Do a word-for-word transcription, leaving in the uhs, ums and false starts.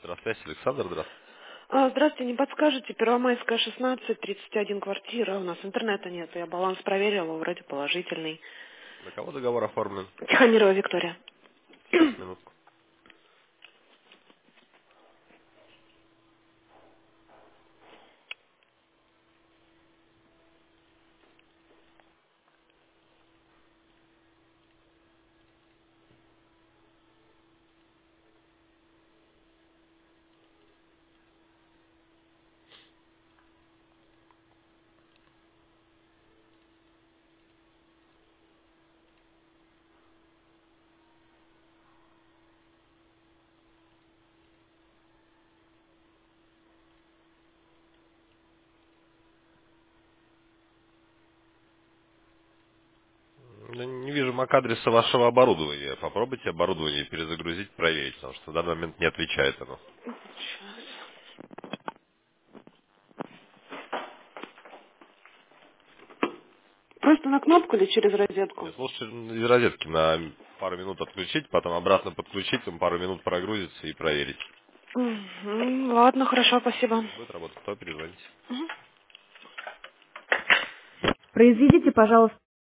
Здравствуйте, Александр, здравствуйте. А, Здравствуйте, не подскажете, Первомайская, шестнадцать, тридцать один квартира, у нас интернета нет, я баланс проверила, вроде положительный. На кого договор оформлен? Тихомирова Виктория. Сейчас, минутку. Я не вижу мак-адреса вашего оборудования. Попробуйте оборудование перезагрузить, проверить, потому что в данный момент не отвечает оно. Просто на кнопку или через розетку? Нет, лучше из розетки на пару минут отключить, потом обратно подключить, там пару минут прогрузится и проверить. Мгм, ладно, хорошо, спасибо. Если будет работать, то перезвоните. Произведите, пожалуйста.